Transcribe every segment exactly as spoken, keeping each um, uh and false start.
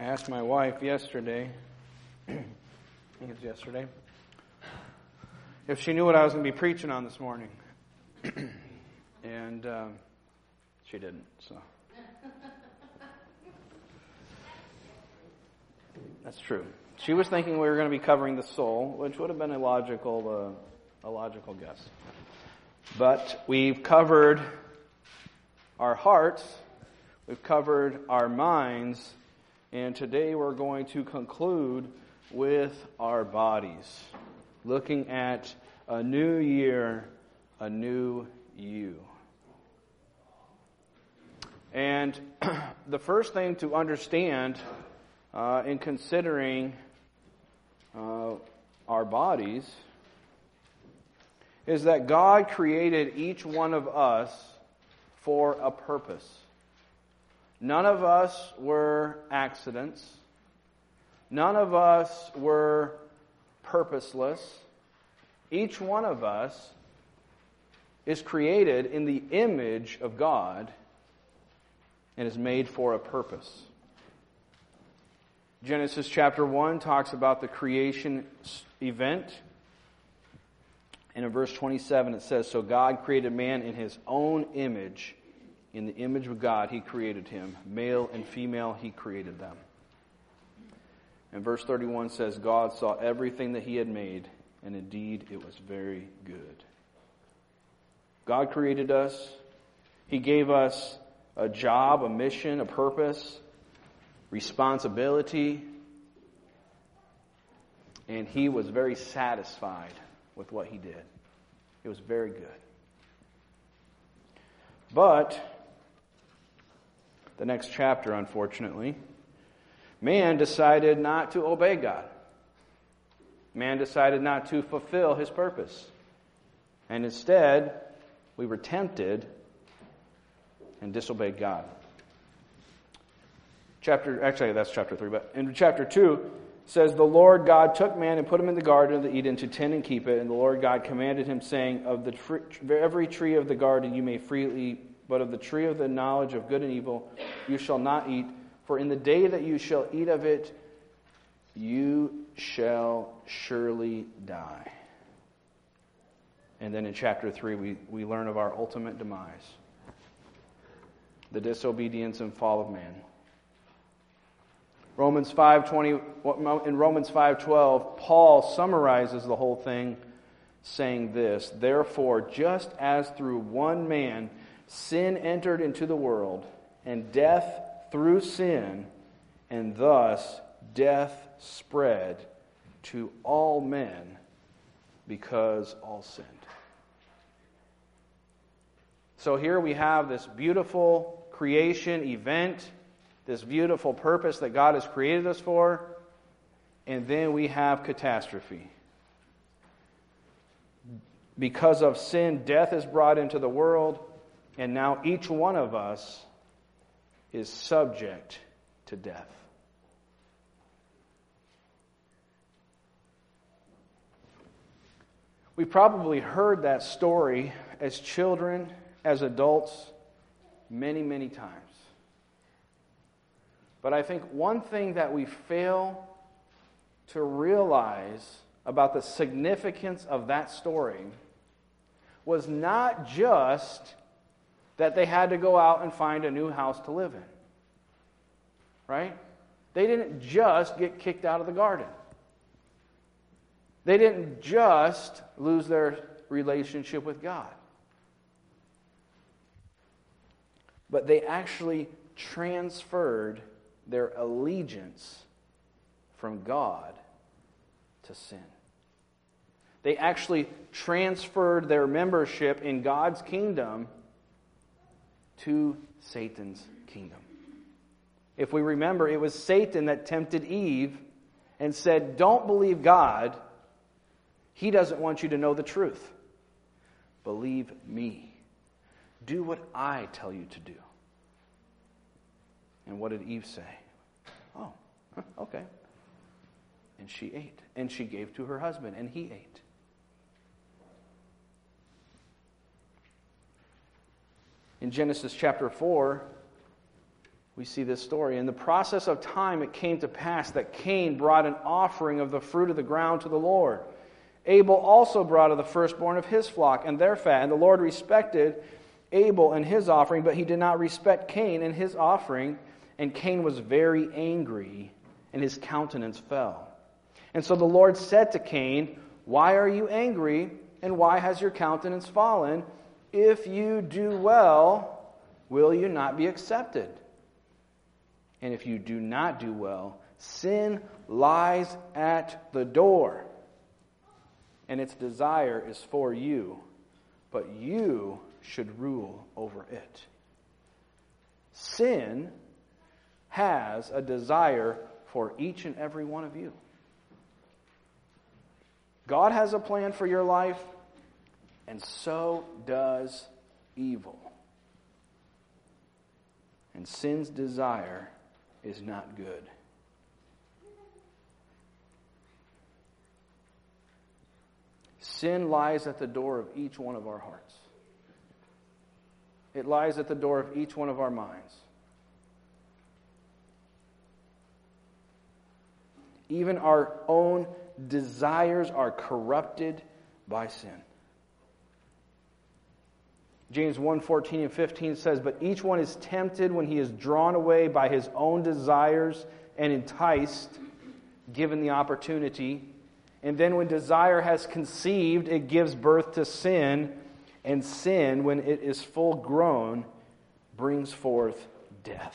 I asked my wife yesterday, I think it was yesterday, if she knew what I was going to be preaching on this morning. and um, she didn't, so. That's true. She was thinking we were going to be covering the soul, which would have been a logical, uh, a logical guess. But we've covered our hearts, we've covered our minds, and today we're going to conclude with our bodies, looking at a new year, a new you. And the first thing to understand uh, in considering uh, our bodies is that God created each one of us for a purpose. None of us were accidents. None of us were purposeless. Each one of us is created in the image of God and is made for a purpose. Genesis chapter one talks about the creation event. And in verse twenty-seven it says, "So God created man in His own image. In the image of God He created him. Male and female He created them." And verse thirty-one says, "God saw everything that He had made, and indeed it was very good." God created us. He gave us a job, a mission, a purpose, responsibility. And He was very satisfied with what He did. It was very good. But the next chapter, unfortunately, man decided not to obey God. Man decided not to fulfill His purpose. And instead, we were tempted and disobeyed God. Chapter, actually, that's chapter three, but in chapter two, says, "The Lord God took man and put him in the garden of Eden to tend and keep it. And the Lord God commanded him, saying, Of the tree, every tree of the garden you may freely eat, but of the tree of the knowledge of good and evil you shall not eat. For in the day that you shall eat of it, you shall surely die." And then in chapter three, we, we learn of our ultimate demise. The disobedience and fall of man. Romans five twenty, in Romans five twelve, Paul summarizes the whole thing saying this, "Therefore, just as through one man sin entered into the world, and death through sin, and thus death spread to all men because all sinned." So here we have this beautiful creation event, this beautiful purpose that God has created us for, and then we have catastrophe. Because of sin, death is brought into the world, and now each one of us is subject to death. We probably heard that story as children, as adults, many, many times. But I think one thing that we fail to realize about the significance of that story was not just that they had to go out and find a new house to live in. Right? They didn't just get kicked out of the garden. They didn't just lose their relationship with God. But they actually transferred their allegiance from God to sin. They actually transferred their membership in God's kingdom to Satan's kingdom. If we remember, it was Satan that tempted Eve and said, "Don't believe God. He doesn't want you to know the truth. Believe me. Do what I tell you to do." And what did Eve say? "Oh, okay." And she ate. And she gave to her husband, and he ate. In Genesis chapter four, we see this story. In the process of time, it came to pass that Cain brought an offering of the fruit of the ground to the Lord. Abel also brought of the firstborn of his flock and their fat. And the Lord respected Abel and his offering, but he did not respect Cain and his offering. And Cain was very angry, and his countenance fell. And so the Lord said to Cain, "Why are you angry, and why has your countenance fallen? If you do well, will you not be accepted? And if you do not do well, sin lies at the door, and its desire is for you, but you should rule over it." Sin has a desire for each and every one of you. God has a plan for your life, and so does evil. And sin's desire is not good. Sin lies at the door of each one of our hearts. It lies at the door of each one of our minds. Even our own desires are corrupted by sin. James one fourteen and fifteen says, "But each one is tempted when he is drawn away by his own desires and enticed, given the opportunity. And then when desire has conceived, it gives birth to sin. And sin, when it is full grown, brings forth death."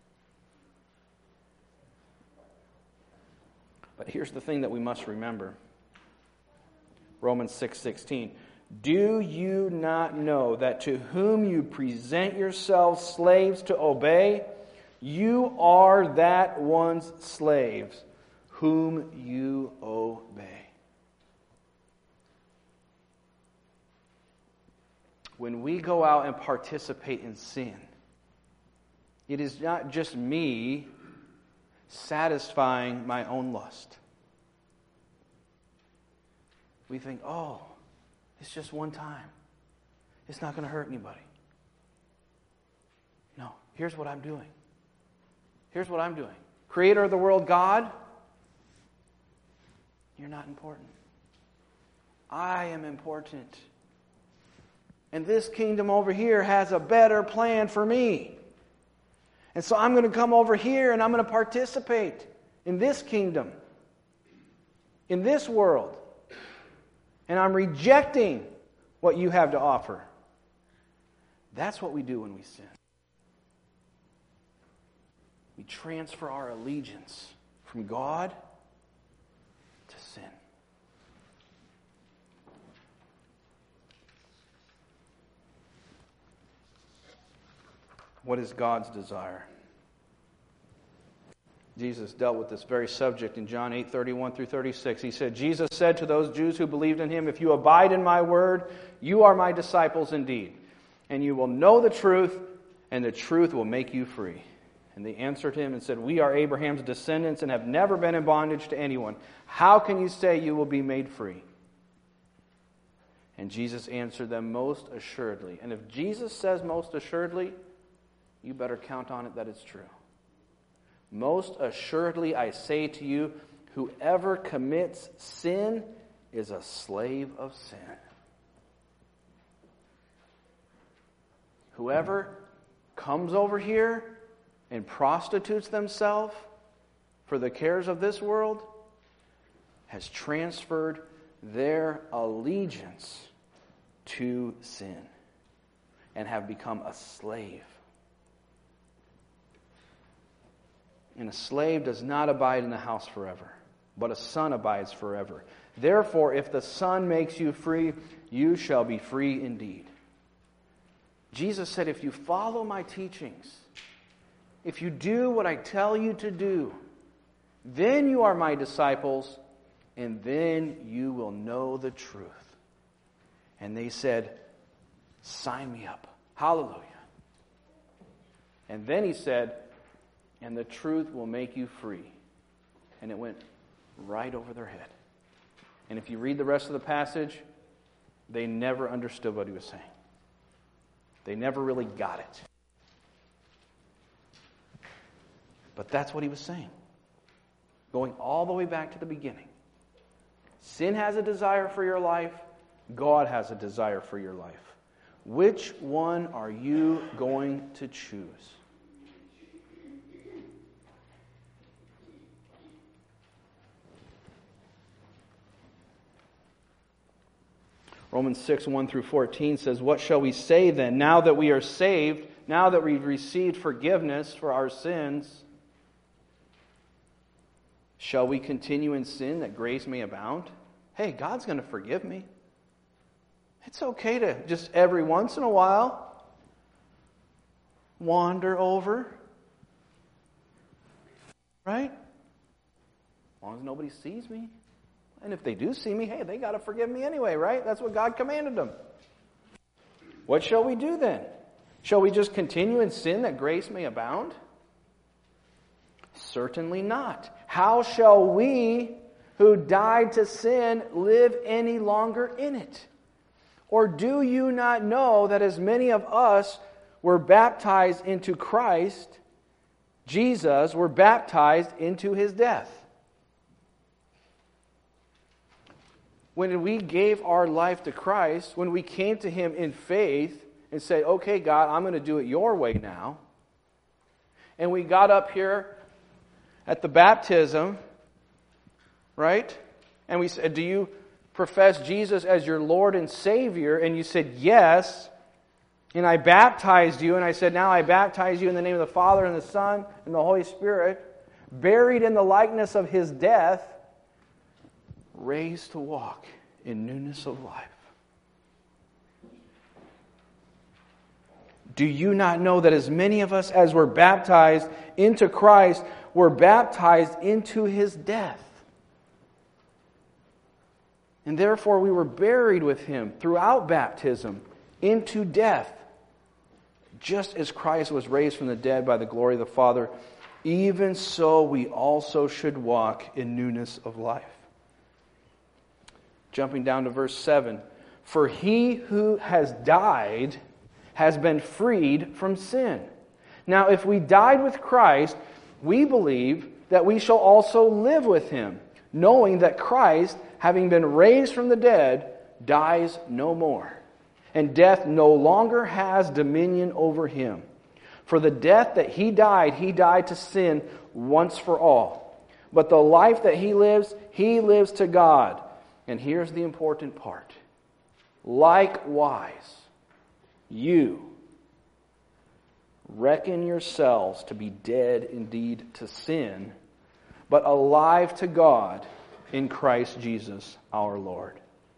But here's the thing that we must remember. Romans six sixteen. "Do you not know that to whom you present yourselves slaves to obey, you are that one's slaves whom you obey?" When we go out and participate in sin, it is not just me satisfying my own lust. We think, oh, it's just one time. It's not going to hurt anybody. No, here's what I'm doing. Here's what I'm doing. Creator of the world, God, you're not important. I am important. And this kingdom over here has a better plan for me. And so I'm going to come over here and I'm going to participate in this kingdom, in this world. And I'm rejecting what you have to offer. That's what we do when we sin. We transfer our allegiance from God to sin. What is God's desire? Jesus dealt with this very subject in John eight thirty-one through thirty-six. He said, Jesus said to those Jews who believed in him, "If you abide in my word, you are my disciples indeed, and you will know the truth, and the truth will make you free." And they answered him and said, "We are Abraham's descendants and have never been in bondage to anyone. How can you say you will be made free?" And Jesus answered them, "Most assuredly." And if Jesus says most assuredly, you better count on it that it's true. "Most assuredly, I say to you, whoever commits sin is a slave of sin." Whoever comes over here and prostitutes themselves for the cares of this world has transferred their allegiance to sin and have become a slave. And a slave does not abide in the house forever, but a son abides forever. Therefore, if the Son makes you free, you shall be free indeed. Jesus said, if you follow my teachings, if you do what I tell you to do, then you are my disciples, and then you will know the truth. And they said, sign me up. Hallelujah. And then he said, and the truth will make you free. And it went right over their head. And if you read the rest of the passage, they never understood what he was saying. They never really got it. But that's what he was saying. Going all the way back to the beginning. Sin has a desire for your life. God has a desire for your life. Which one are you going to choose? Romans six, one through fourteen says, "What shall we say then, now that we are saved, now that we've received forgiveness for our sins? Shall we continue in sin that grace may abound?" Hey, God's going to forgive me. It's okay to just every once in a while wander over. Right? As long as nobody sees me. And if they do see me, hey, they got to forgive me anyway, right? That's what God commanded them. What shall we do then? Shall we just continue in sin that grace may abound? Certainly not. How shall we who died to sin live any longer in it? Or do you not know that as many of us were baptized into Christ, Jesus, were baptized into His death? When we gave our life to Christ, when we came to Him in faith and said, okay, God, I'm going to do it your way now. And we got up here at the baptism, right? And we said, do you profess Jesus as your Lord and Savior? And you said, yes. And I baptized you, and I said, now I baptize you in the name of the Father and the Son and the Holy Spirit, buried in the likeness of His death, raised to walk in newness of life. Do you not know that as many of us as were baptized into Christ were baptized into His death? And therefore we were buried with Him throughout baptism into death, just as Christ was raised from the dead by the glory of the Father, even so we also should walk in newness of life. Jumping down to verse seven. For he who has died has been freed from sin. Now if we died with Christ, we believe that we shall also live with Him, knowing that Christ, having been raised from the dead, dies no more, and death no longer has dominion over Him. For the death that He died, He died to sin once for all. But the life that He lives, He lives to God. And here's the important part. Likewise, you reckon yourselves to be dead indeed to sin, but alive to God in Christ Jesus our Lord.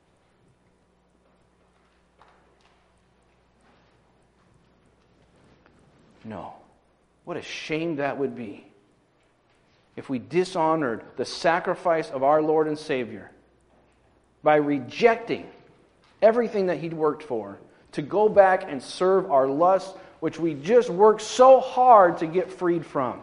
No. What a shame that would be if we dishonored the sacrifice of our Lord and Savior by rejecting everything that He'd worked for to go back and serve our lusts, which we just worked so hard to get freed from.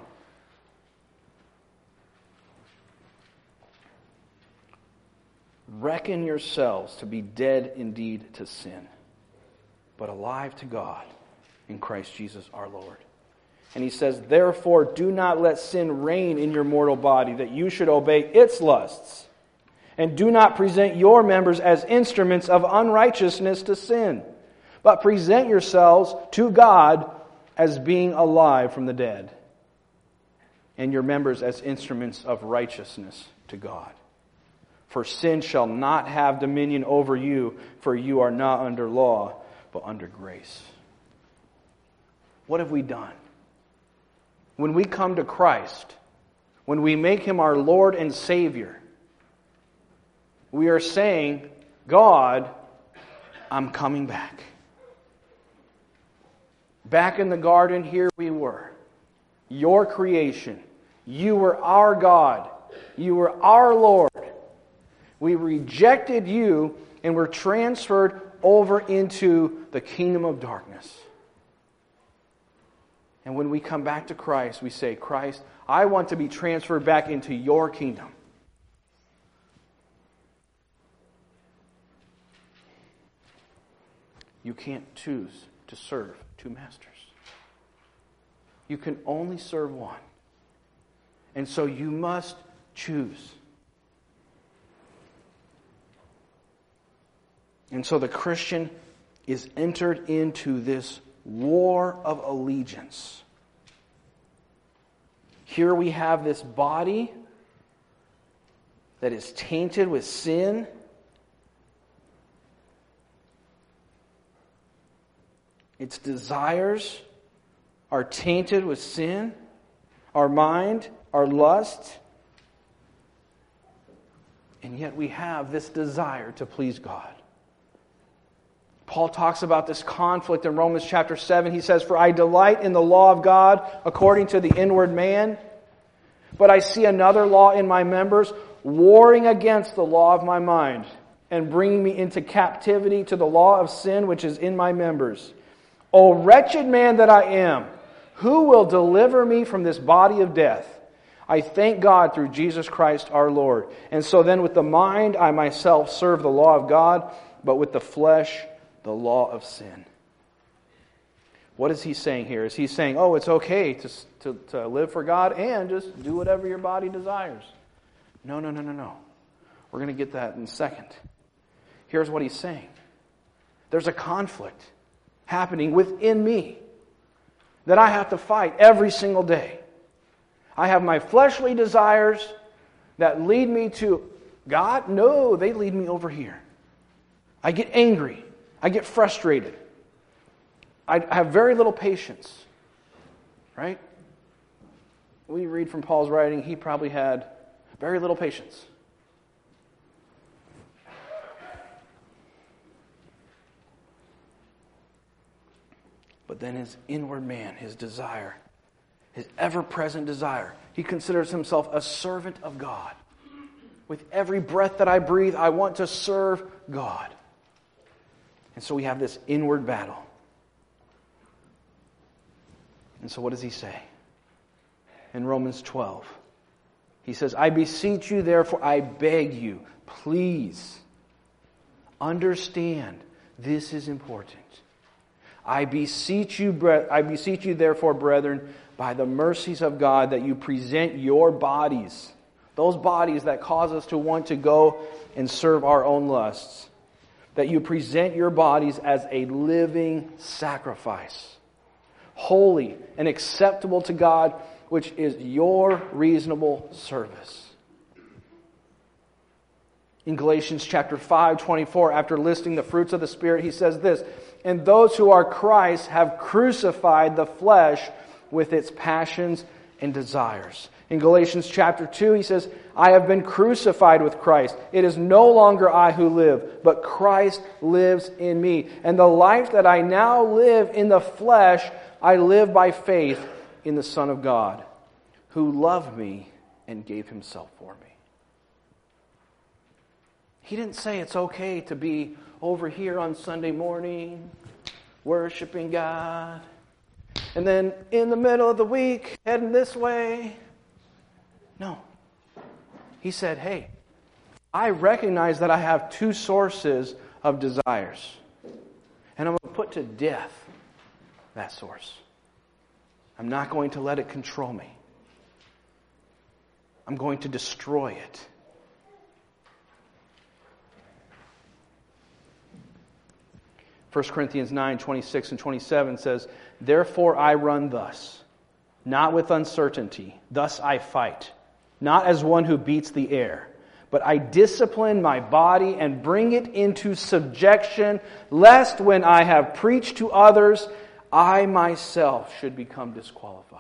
Reckon yourselves to be dead indeed to sin, but alive to God in Christ Jesus our Lord. And he says, therefore do not let sin reign in your mortal body, that you should obey its lusts. And do not present your members as instruments of unrighteousness to sin, but present yourselves to God as being alive from the dead, and your members as instruments of righteousness to God. For sin shall not have dominion over you, for you are not under law, but under grace. What have we done? When we come to Christ, when we make Him our Lord and Savior, we are saying, God, I'm coming back. Back in the garden, here we were. Your creation. You were our God. You were our Lord. We rejected you and were transferred over into the kingdom of darkness. And when we come back to Christ, we say, Christ, I want to be transferred back into your kingdom. You can't choose to serve two masters. You can only serve one. And so you must choose. And so the Christian is entered into this war of allegiance. Here we have this body that is tainted with sin. Its desires are tainted with sin. Our mind, our lust. And yet we have this desire to please God. Paul talks about this conflict in Romans chapter seven. He says, "For I delight in the law of God according to the inward man, but I see another law in my members, warring against the law of my mind, and bringing me into captivity to the law of sin which is in my members. O wretched man that I am, who will deliver me from this body of death? I thank God through Jesus Christ our Lord. And so then with the mind I myself serve the law of God, but with the flesh the law of sin." What is he saying here? Is he saying, oh, it's okay to, to, to live for God and just do whatever your body desires? No, no, no, no, no. We're going to get that in a second. Here's what he's saying. There's a conflict happening within me that I have to fight every single day. I have my fleshly desires that lead me to God. No, they lead me over here. I get angry. I get frustrated. I have very little patience. Right? We read from Paul's writing, he probably had very little patience. But then his inward man, his desire, his ever-present desire, he considers himself a servant of God. With every breath that I breathe, I want to serve God. And so we have this inward battle. And so what does he say? In Romans twelve, he says, "I beseech you, therefore, I beg you, please understand this is important. I beseech you, I beseech you, therefore, brethren, by the mercies of God, that you present your bodies," those bodies that cause us to want to go and serve our own lusts, "that you present your bodies as a living sacrifice, holy and acceptable to God, which is your reasonable service." In Galatians chapter five, twenty-four, after listing the fruits of the Spirit, he says this, "And those who are Christ have crucified the flesh with its passions and desires." In Galatians chapter two, he says, "I have been crucified with Christ. It is no longer I who live, but Christ lives in me. And the life that I now live in the flesh, I live by faith in the Son of God, who loved me and gave himself for me." He didn't say it's okay to be over here on Sunday morning, worshiping God, and then in the middle of the week, heading this way. No. He said, hey, I recognize that I have two sources of desires, and I'm going to put to death that source. I'm not going to let it control me. I'm going to destroy it. First Corinthians nine, twenty-six and twenty-seven says, "Therefore I run thus, not with uncertainty. Thus I fight, not as one who beats the air. But I discipline my body and bring it into subjection, lest when I have preached to others, I myself should become disqualified."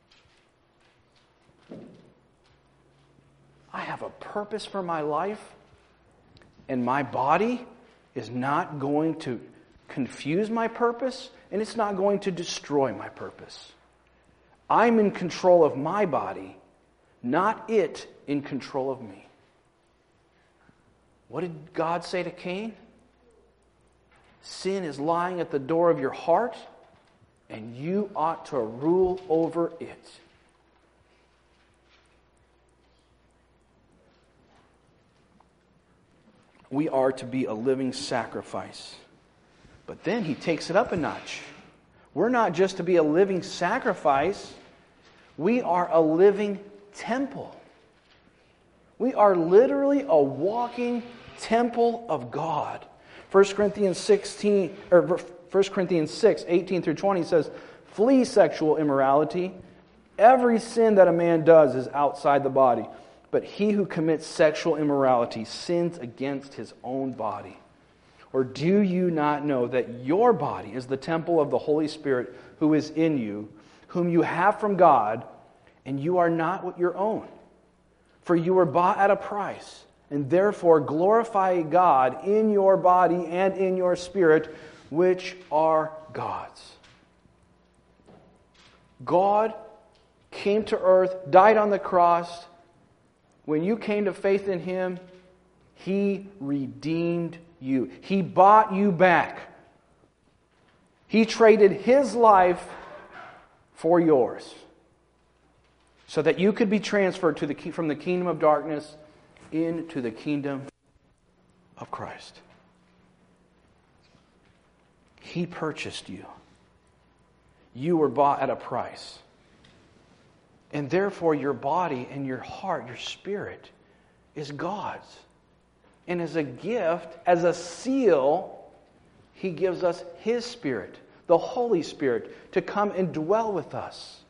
I have a purpose for my life, and my body is not going to confuse my purpose, and it's not going to destroy my purpose. I'm in control of my body, not it in control of me. What did God say to Cain? Sin is lying at the door of your heart, and you ought to rule over it. We are to be a living sacrifice. But then he takes it up a notch. We're not just to be a living sacrifice. We are a living temple. We are literally a walking temple of God. First Corinthians sixteen, or First Corinthians six, eighteen through twenty says, "Flee sexual immorality. Every sin that a man does is outside the body, but he who commits sexual immorality sins against his own body. Or do you not know that your body is the temple of the Holy Spirit who is in you, whom you have from God, and you are not your own? For you were bought at a price, and therefore glorify God in your body and in your spirit, which are God's." God came to earth, died on the cross. When you came to faith in Him, He redeemed you. He bought you back. He traded His life for yours so that you could be transferred to the, from the kingdom of darkness into the kingdom of Christ. He purchased you. You were bought at a price. And therefore your body and your heart, your spirit, is God's. And as a gift, as a seal, He gives us His Spirit, the Holy Spirit, to come and dwell with us.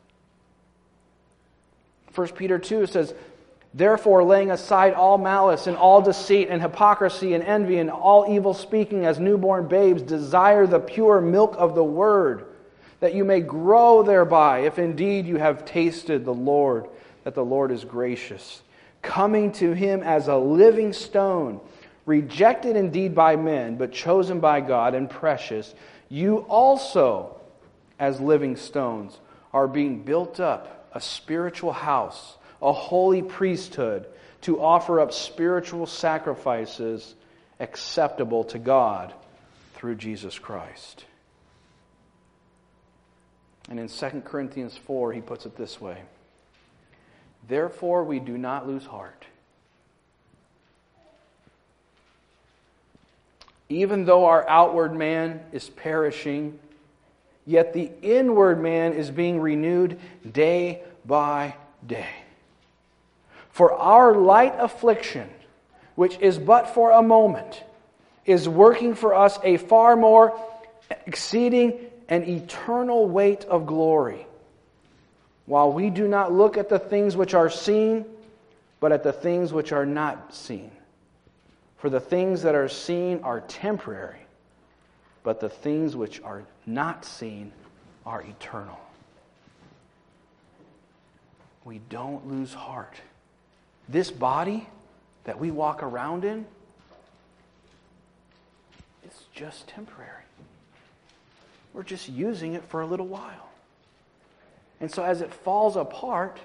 First Peter two says, "Therefore, laying aside all malice and all deceit and hypocrisy and envy and all evil speaking, as newborn babes, desire the pure milk of the Word, that you may grow thereby, if indeed you have tasted the Lord, that the Lord is gracious, coming to Him as a living stone, rejected indeed by men, but chosen by God and precious. You also, as living stones, are being built up a spiritual house, a holy priesthood, to offer up spiritual sacrifices acceptable to God through Jesus Christ." And in Second Corinthians four, he puts it this way: "Therefore we do not lose heart. Even though our outward man is perishing, yet the inward man is being renewed day by day. For our light affliction, which is but for a moment, is working for us a far more exceeding an eternal weight of glory, while we do not look at the things which are seen, but at the things which are not seen. For the things that are seen are temporary, but the things which are not seen are eternal." We don't lose heart. This body that we walk around in is just temporary. We're just using it for a little while. And so as it falls apart,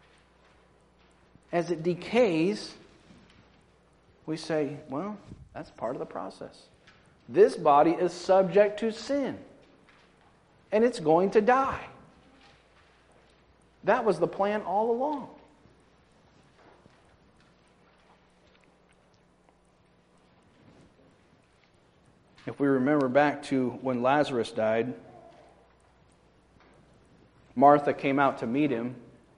as it decays, we say, well, that's part of the process. This body is subject to sin, and it's going to die. That was the plan all along. If we remember back to when Lazarus died, Martha came out to meet him.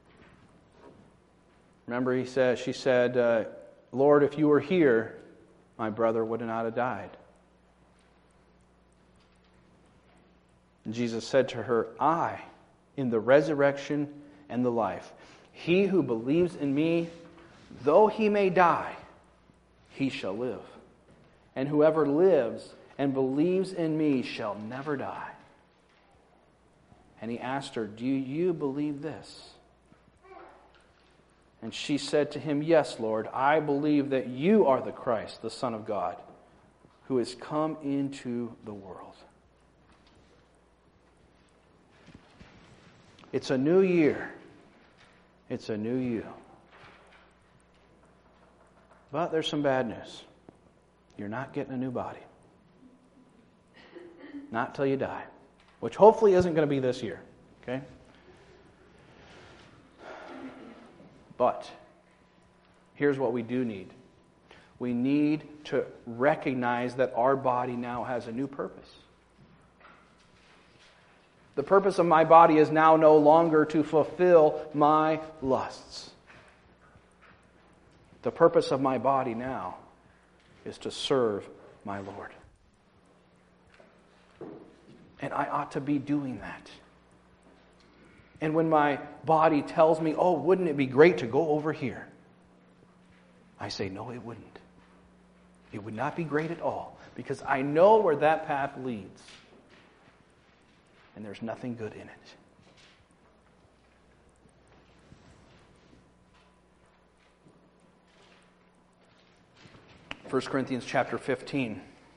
Remember, he said, she said, uh, "Lord, if you were here, my brother would not have died." And Jesus said to her, "I am the resurrection and the life. He who believes in me, though he may die, he shall live. And whoever lives and believes in me shall never die." And he asked her, "Do you believe this?" And she said to him, "Yes, Lord, I believe that you are the Christ, the Son of God, who has come into the world." It's a new year. It's a new you. But there's some bad news. You're not getting a new body. Not till you die. Which hopefully isn't going to be this year. Okay? But here's what we do need. We need to recognize that our body now has a new purpose. The purpose of my body is now no longer to fulfill my lusts. The purpose of my body now is to serve my Lord. And I ought to be doing that. And when my body tells me, oh, wouldn't it be great to go over here? I say, no, it wouldn't. It would not be great at all, because I know where that path leads. And there's nothing good in it. First Corinthians chapter fifteen.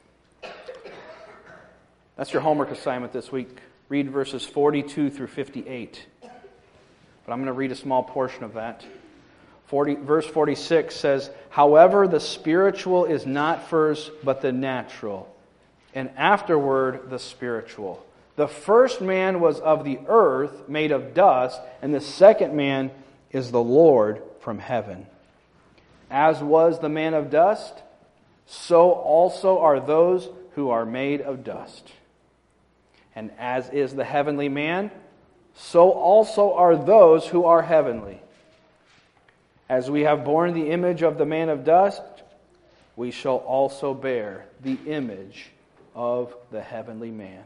That's your homework assignment this week. Read verses forty-two through fifty-eight. But I'm going to read a small portion of that. forty, verse forty-six says, however, the spiritual is not first, but the natural, and afterward the spiritual. The first man was of the earth, made of dust, and the second man is the Lord from heaven. As was the man of dust, so also are those who are made of dust. And as is the heavenly man, so also are those who are heavenly. As we have borne the image of the man of dust, we shall also bear the image of the heavenly man.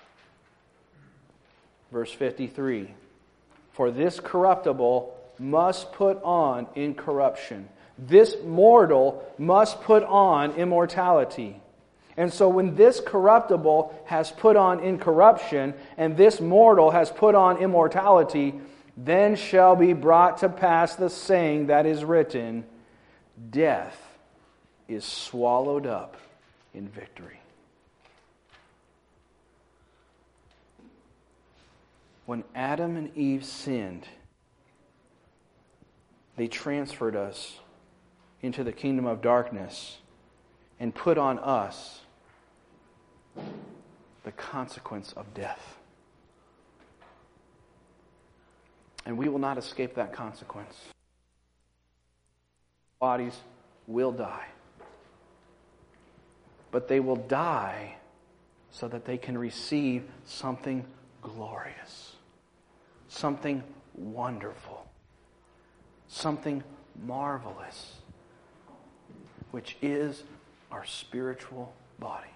Verse fifty-three, for this corruptible must put on incorruption. This mortal must put on immortality. And so when this corruptible has put on incorruption, and this mortal has put on immortality, then shall be brought to pass the saying that is written, death is swallowed up in victory. When Adam and Eve sinned, they transferred us into the kingdom of darkness and put on us the consequence of death. And we will not escape that consequence. Bodies will die. But they will die so that they can receive something glorious, something wonderful, something marvelous, which is our spiritual body.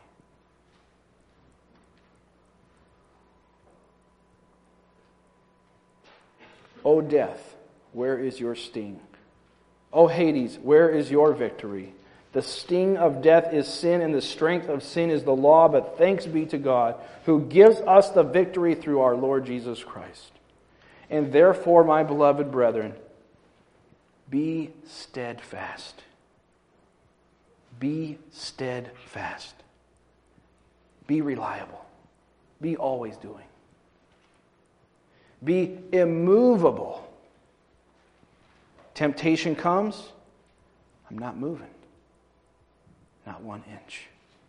O death, where is your sting? O Hades, where is your victory? The sting of death is sin, and the strength of sin is the law, but thanks be to God, who gives us the victory through our Lord Jesus Christ. And therefore, my beloved brethren, be steadfast. Be steadfast. Be reliable. Be always doing. Be immovable. Temptation comes, I'm not moving. Not one inch.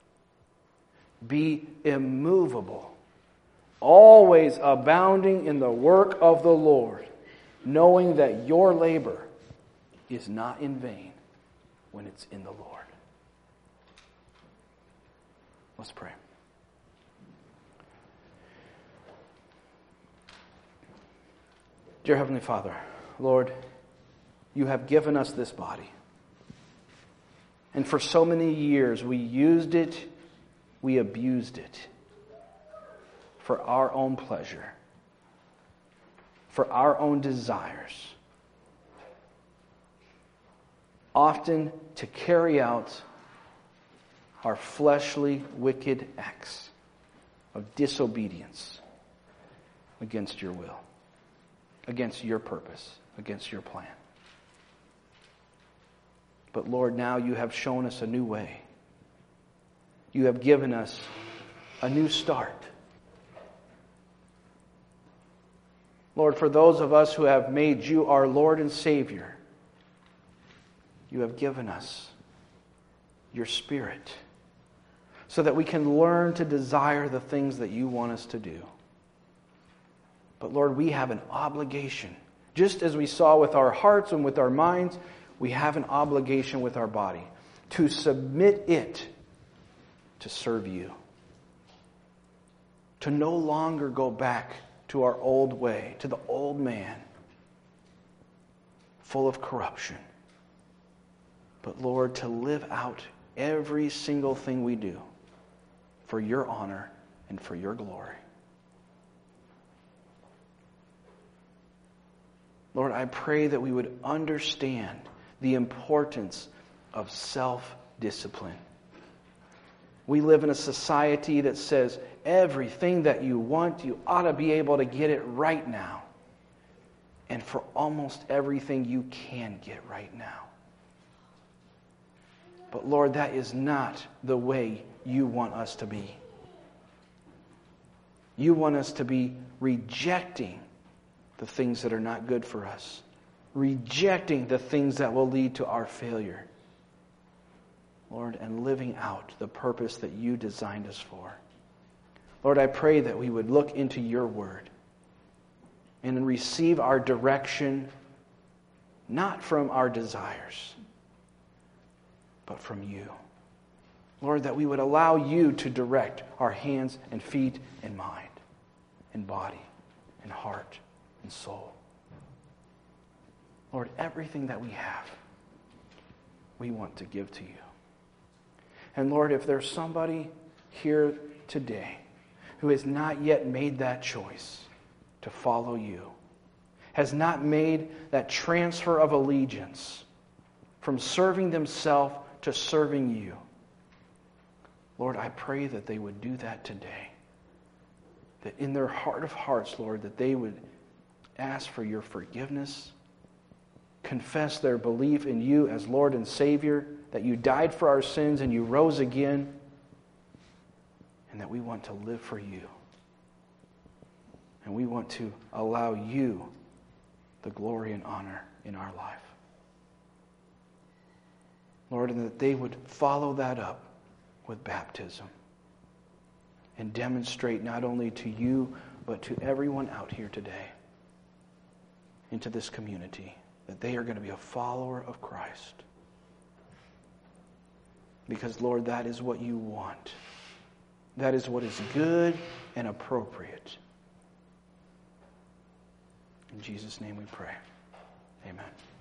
Be immovable. Always abounding in the work of the Lord, knowing that your labor is not in vain when it's in the Lord. Let's pray. Dear Heavenly Father, Lord, you have given us this body. And for so many years we used it, we abused it for our own pleasure, for our own desires, often to carry out our fleshly, wicked acts of disobedience against your will, against your purpose, against your plan. But Lord, now you have shown us a new way. You have given us a new start. Lord, for those of us who have made you our Lord and Savior, you have given us your Spirit so that we can learn to desire the things that you want us to do. But Lord, we have an obligation. Just as we saw with our hearts and with our minds, we have an obligation with our body to submit it to serve you. To no longer go back to our old way, to the old man, full of corruption. but Lord, to live out every single thing we do for your honor and for your glory. Lord, I pray that we would understand the importance of self-discipline. We live in a society that says everything that you want, you ought to be able to get it right now. And for almost everything you can get right now. But Lord, that is not the way you want us to be. You want us to be rejecting the things that are not good for us. Rejecting the things that will lead to our failure. Lord, and living out the purpose that you designed us for. Lord, I pray that we would look into your word and receive our direction not from our desires, but from you. Lord, that we would allow you to direct our hands and feet and mind and body and heart and soul. Lord, everything that we have, we want to give to you. And Lord, if there's somebody here today who has not yet made that choice to follow you, has not made that transfer of allegiance from serving themselves to serving you, Lord, I pray that they would do that today. That in their heart of hearts, Lord, that they would ask for your forgiveness, confess their belief in you as Lord and Savior, that you died for our sins and you rose again, and that we want to live for you. And we want to allow you the glory and honor in our life. Lord, and that they would follow that up with baptism and demonstrate not only to you, but to everyone out here today, into this community, that they are going to be a follower of Christ. Because, Lord, that is what you want. That is what is good and appropriate. In Jesus' name we pray. Amen.